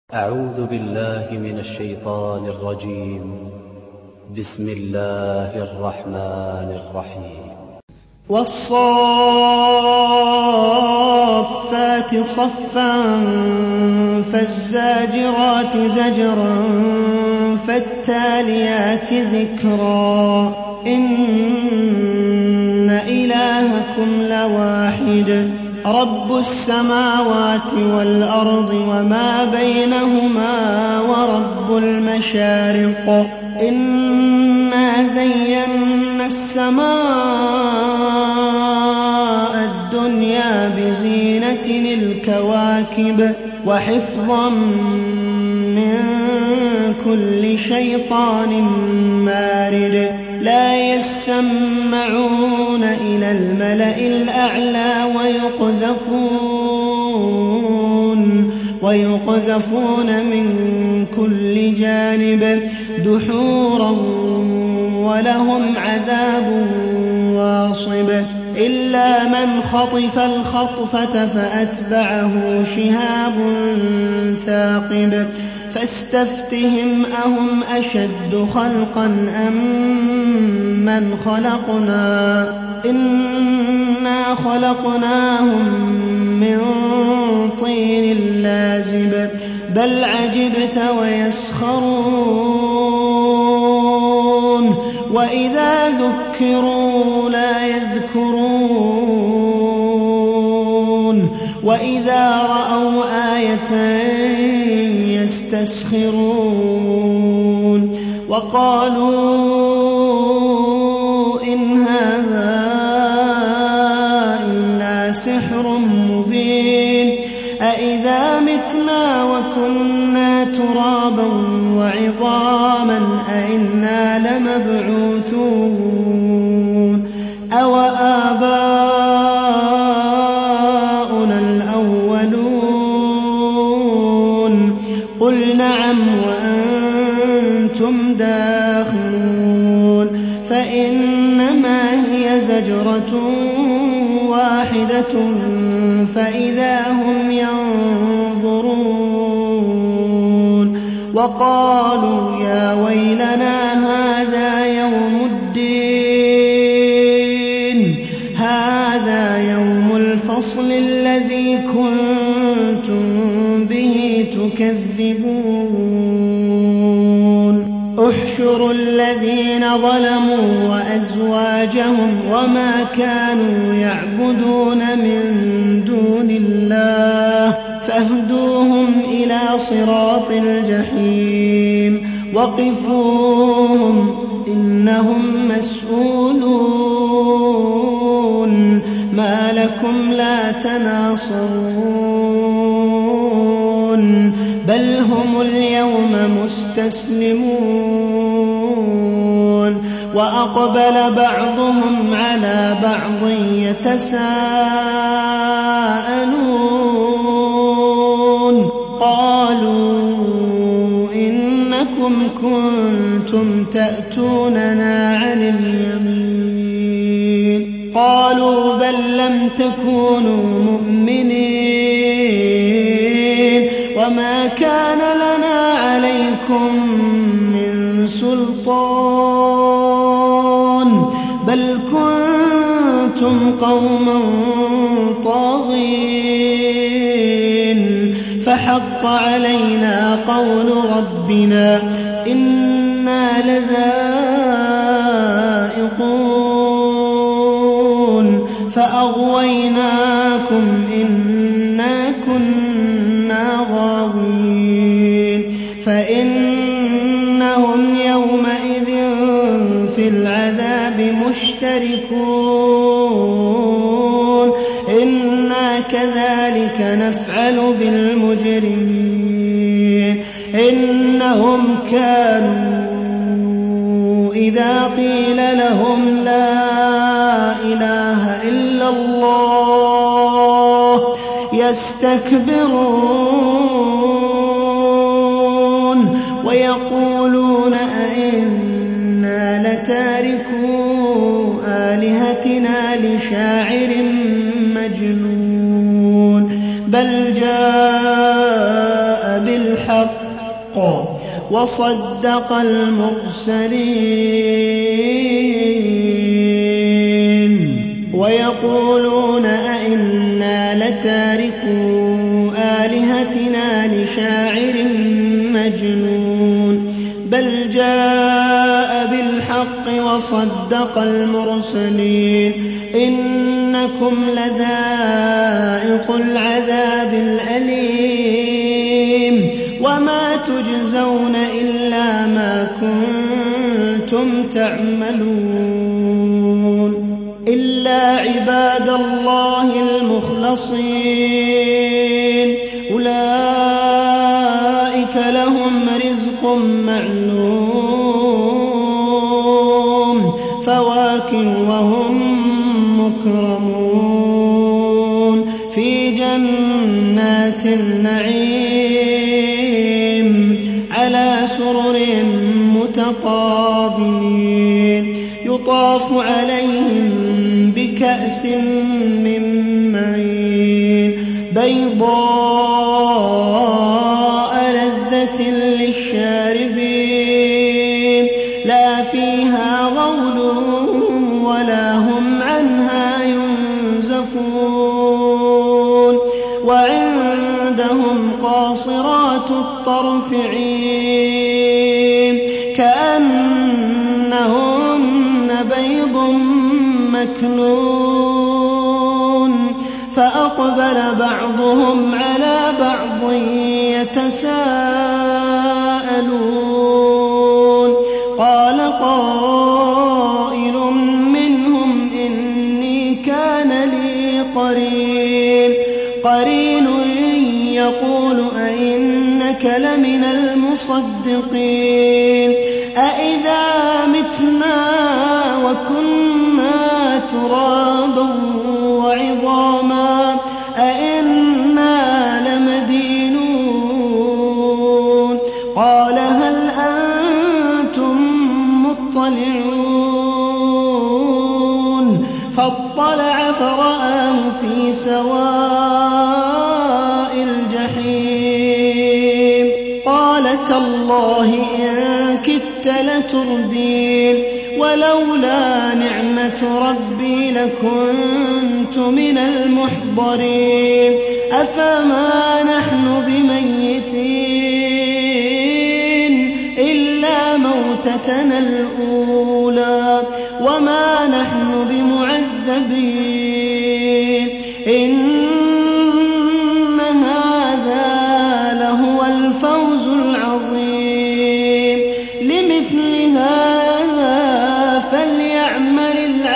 أعوذ بالله من الشيطان الرجيم. بسم الله الرحمن الرحيم. والصافات صفا فالزاجرات زجرا فالتاليات ذكرا إن إلهكم لواحد رب السماوات والأرض وما بينهما ورب المشارق إنا زينا السماء الدنيا بزينة الكواكب وحفظا من كل شيطان مارد لا يسمعون إلى الملأ الأعلى ويقذفون من كل جانب دحورا ولهم عذاب واصب إلا من خطف الخطفة فأتبعه شهاب ثاقب فاستفتهم أهم أشد خلقا أم من خلقنا إنا خلقناهم من طين لازب بل عجبت ويسخرون وإذا ذكروا لا يذكرون وإذا رأوا آية يستسخرون وقالوا إن هذا إلا سحر مبين أإذا متنا وكنا ترابا وعظاما أإنا لمبعوثون أو آباؤنا الأولون قل نعم وأنتم داخلون فإنما هي زجرة واحدة فإذا هم ينظرون وقالوا يا ويلنا هذا يوم الفصل الذي كنتم به تكذبون احشروا الذين ظلموا وأزواجهم وما كانوا يعبدون من دون الله فاهدوهم إلى صراط الجحيم وقفوهم إنهم مسؤولون ما لكم لا تناصرون بل هم اليوم مستسلمون وأقبل بعضهم على بعض يتساءلون قالوا إنكم كنتم تأتوننا عن اليمين قالوا بل لم تكونوا مؤمنين وما كان لنا عليكم من سلطان بل كنتم قوما طاغين فحق علينا قول ربنا إنا لذائقون فأغويناكم إنا كنا غاوين فإنهم يومئذ في العذاب مشتركون إنا كذلك نفعل بالمجرمين إنهم كانوا إذا قيل لهم لا إله إلا الله يستكبرون ويقولون أئنا لتاركو آلهتنا لشاعر مجنون بل جاء بالحق بالحق وصدق المرسلين ويقولون أئنا لتاركو آلهتنا لشاعر مجنون بل جاء بالحق وصدق المرسلين إنكم لذائق العذاب الأليم وما تجزون إلا ما كنتم تعملون إلا عباد الله المخلصين أولئك لهم رزق معلوم فواكه وهم مكرمون في جنات النعيم على سرر متقابلين يطاف عليهم بكأس من معين بيضاء لذة للشاربين لا فيها غول ولا هم عنها ينزفون وعندهم قاصرات الطرف عين كأنهن بيض مكنون فأقبل بعضهم على بعض يتساءلون قال قائل منهم إني كان لي قرين يقول أئنك لمن المصدقين أئذا متنا وكنا ترابا وعظاما أئنا لمدينون قال هل أنتم مطلعون فاطلع فرآه في سواء الجحيم قال تالله إن كدت لتردين ولولا نعمة ربي لكنت من المحضرين أفما نحن بميتين إلا موتتنا الأولى وما نحن بمعذبين إن هذا لهو الفوز العظيم لمثل هذا فليعمل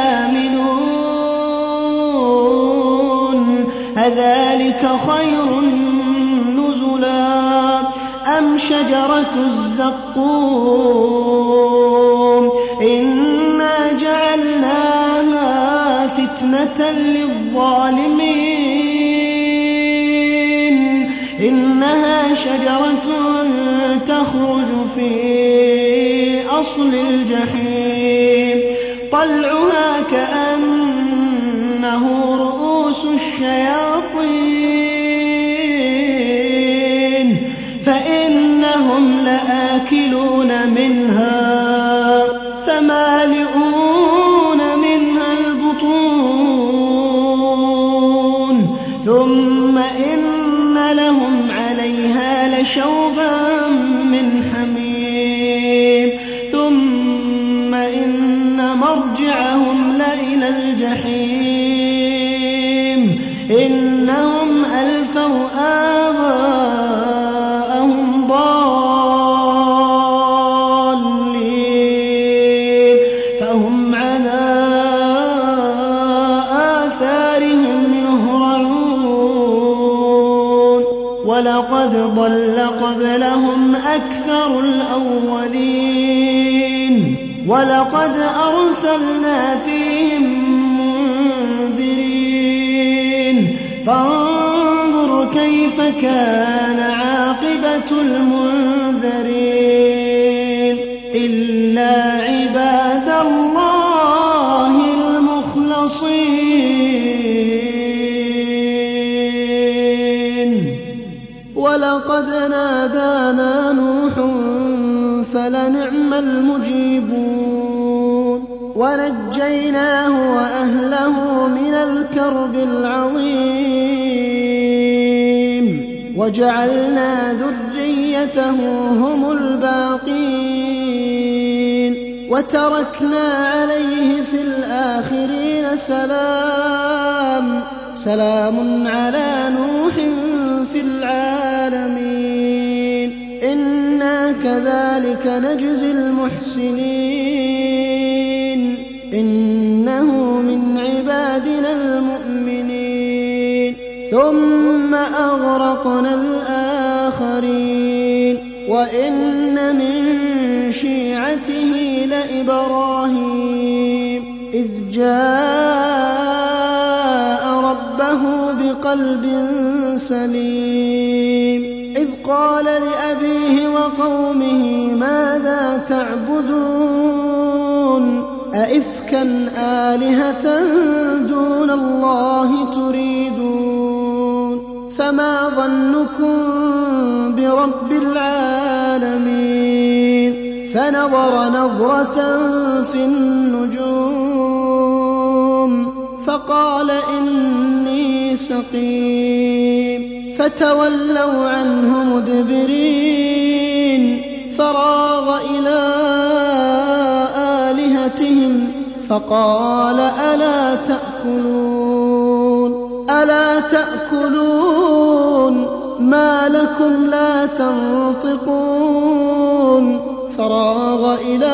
العاملون أذلك خير نزلا أم شجرة الزقوم إنا جعلناها فتنة للظالمين إنها شجرة تخرج في أصل الجحيم طلعها كأنه رؤوس الشياطين فإنهم لآكلون منها فمالئون منها البطون ثم إن لهم عليها لشوبا من حميم ثم إن مرجعهم لإلى الجحيم إنهم ألفوا آباءهم ضالين فهم على آثارهم يهرعون ولقد ضل قبلهم أكثر الأولين ولقد أرسلنا فيهم منذرين فانظر كيف كان عاقبة المنذرين إلا عباد الله المخلصين ولقد نادى نادانا نوح فلنعم المجيبون ونجيناه وأهله من الكرب العظيم وجعلنا ذريته هم الباقين وتركنا عليه في الآخرين سلام على نوح في العالمين إنا كذلك نجزي المحسنين إنه من عبادنا المؤمنين ثم أغرقنا الآخرين وإن من شيعته لإبراهيم إذ جاء ربه بقلب سليم إذ قال لأبيه وقومه ماذا تعبدون أئفكا آلهة دون الله تريدون فما ظنكم برب العالمين فنظر نظرة في النجوم فقال إني سقيم فتولوا عنه مدبرين فراغ إلى آلهتهم فقال ألا تأكلون ما لكم لا تنطقون فراغ إلى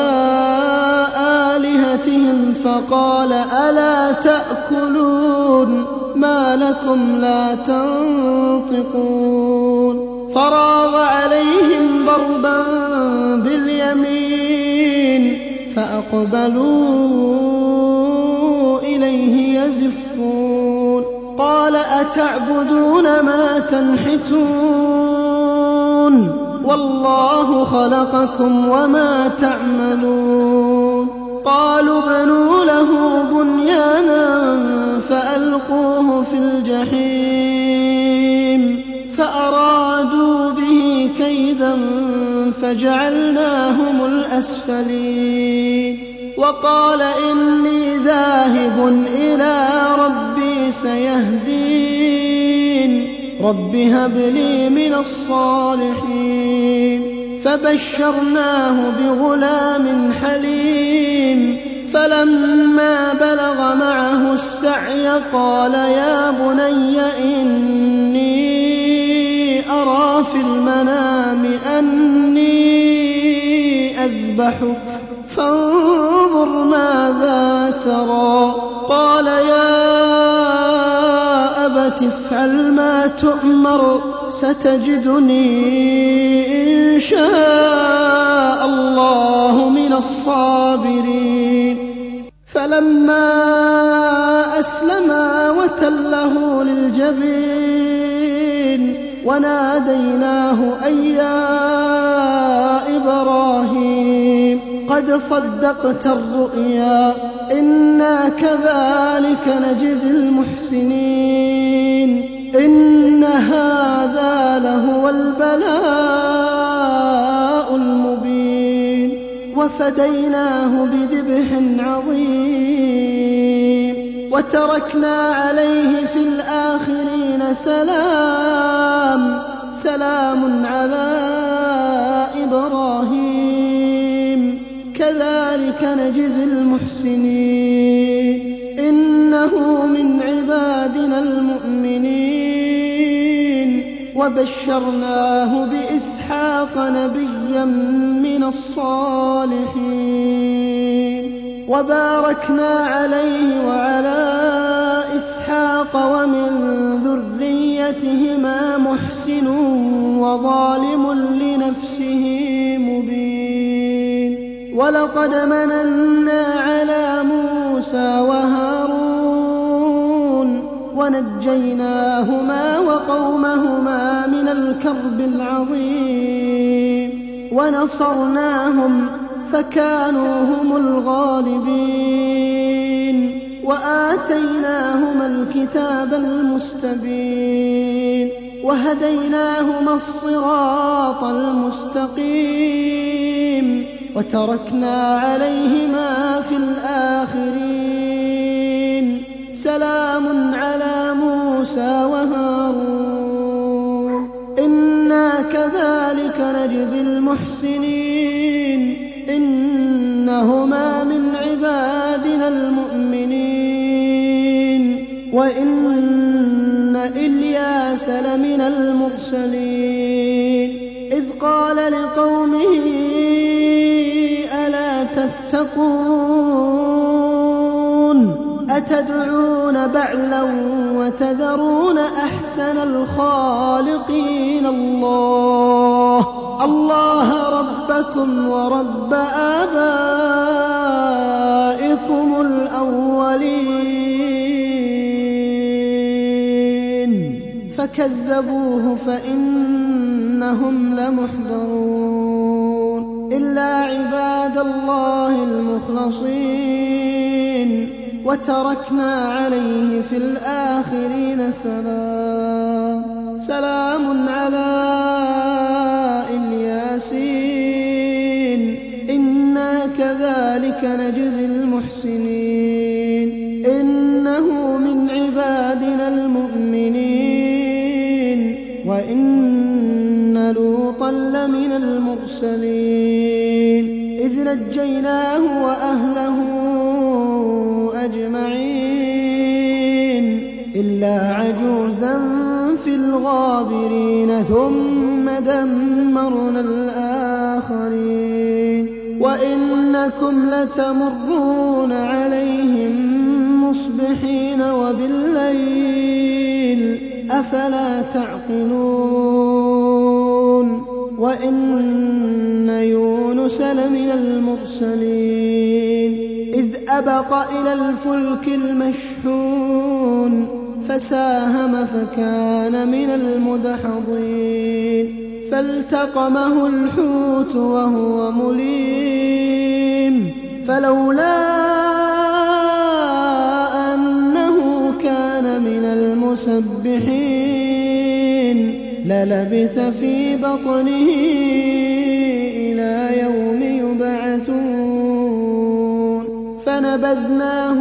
آلهتهم فقال ألا تأكلون ما لكم لا تنطقون فراغ عليهم ضربا باليمين فأقبلوا إليه يزفون قال أتعبدون ما تنحتون والله خلقكم وما تعملون قالوا ابنوا له بنيانا فألقوه في الجحيم فأرادوا به كيدا فجعلناهم الأسفلين وقال إني ذاهب إلى ربي سيهدين رب هب لي من الصالحين فبشرناه بغلام حليم فلما بلغ معه السعي قال يا بني إني أرى في المنام أني أذبحك فانظر ماذا ترى قال يا أبت افعل ما تؤمر ستجدني إن شاء الله من الصابرين فلما أسلما وتله للجبين وناديناه أي يا إبراهيم قد صدقت الرؤيا إنا كذلك نجزي المحسنين إن هذا لهو البلاء المبين وفديناه بذبح عظيم وتركنا عليه في الآخرين سلام على إبراهيم كذلك نجزي المحسنين إنه من عبادنا المؤمنين وبشرناه بإسحاق نبيا من الصالحين وباركنا عليه وعلى إسحاق ومن ذريتهما محسن وظالم لنفسه مبين ولقد مننا على موسى وهارون ونجيناهما وقومهما من الكرب العظيم ونصرناهم فكانوا هم الغالبين وآتيناهما الكتاب المستبين وهديناهما الصراط المستقيم وتركنا عليهما في الآخرين سلام على موسى وهارون إنا كذلك نجزي المحسنين إنهما من عبادنا المؤمنين وإن إلياس لمن المرسلين إذ قال لقومه ألا تتقون أتدعون بعلا وتذرون أحسن الخالقين الله ربكم ورب آبائكم الأولين فكذبوه فإنهم لمحضرون إلا عباد الله المخلصين وتركنا عليه في الآخرين سلام على الياسين إنا كذلك نجزي المحسنين إنه من عبادنا المؤمنين وإن لوطا لمن المرسلين إذ نجيناه وأهله أجمعين إلا عجوزا في الغابرين ثم دمرنا الآخرين وإنكم لتمرون عليهم مصبحين وبالليل أفلا تعقلون وإن يونس لمن المرسلين إذ أبق إلى الفلك المشحون فساهم فكان من المدحضين فالتقمه الحوت وهو مليم فلولا أنه كان من المسبحين للبث في بطنه إلى يوم يبعثون فنبذناه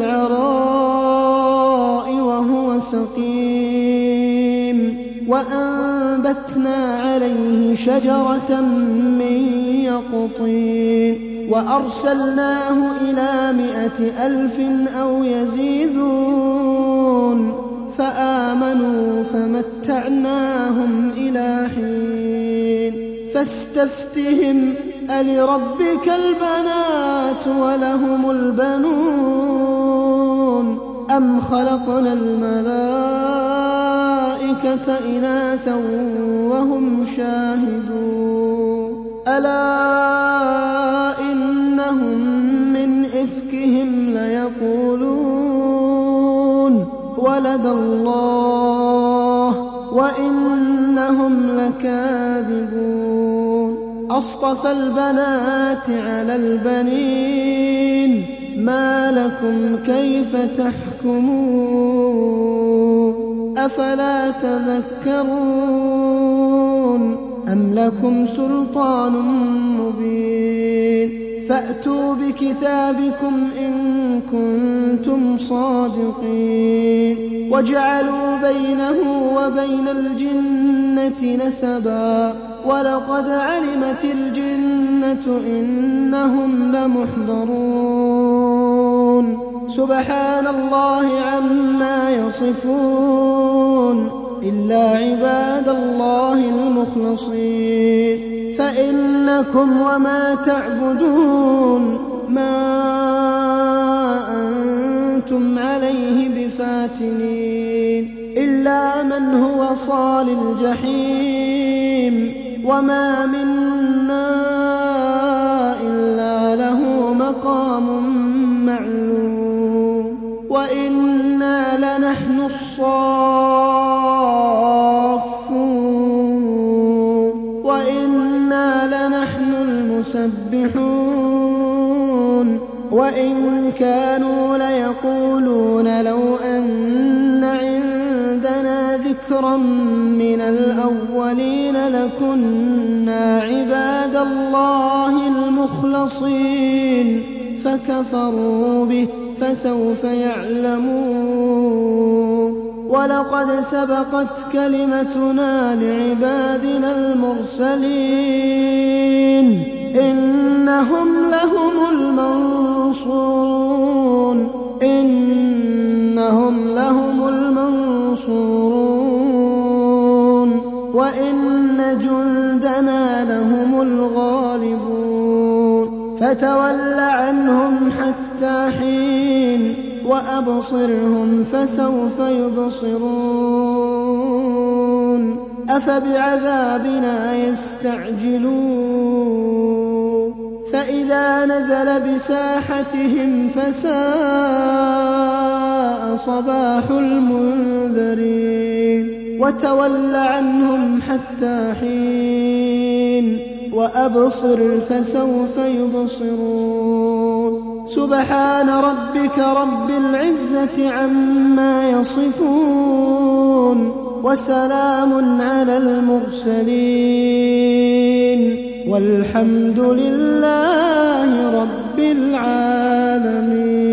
بالعراء وهو سقيم وأنبتنا عليه شجرة من يقطين وأرسلناه إلى 100,000 أو يزيدون فآمنوا فمتعناهم إلى حين فاستفتهم ألربك البنات ولهم البنون أم خلقنا الملائكة إناثا وهم شاهدون ألا إنهم من إفكهم ليقولون ولد الله وإنهم لكاذبون أصطفى البنات على البنين ما لكم كيف تحكمون أفلا تذكرون أم لكم سلطان مبين فأتوا بكتابكم إن كنتم صادقين وجعلوا بينه وبين الجنة نسبا ولقد علمت الجنة إنهم لمحضرون سبحان الله عما يصفون إلا عباد الله المخلصين فإنكم وما تعبدون ما أنتم عليه بفاتنين إلا من هو صال الجحيم وما منا إلا له مقام معلوم وإنا لنحن الصافون وإنا لنحن المسبحون وإن كانوا ليقولون لو أن عندنا ذكرا ذكرا من الأولين لكنا عباد الله المخلصين فكفروا به فسوف يعلمون ولقد سبقت كلمتنا لعبادنا المرسلين إنهم لهم المنصورون وإن جندنا لهم الغالبون فتول عنهم حتى حين وأبصرهم فسوف يبصرون أفبعذابنا يستعجلون فإذا نزل بساحتهم فساء صباح المنذرين وتول عنهم حتى حين وأبصر فسوف يبصرون سبحان ربك رب العزة عما يصفون وسلام على المرسلين والحمد لله رب العالمين.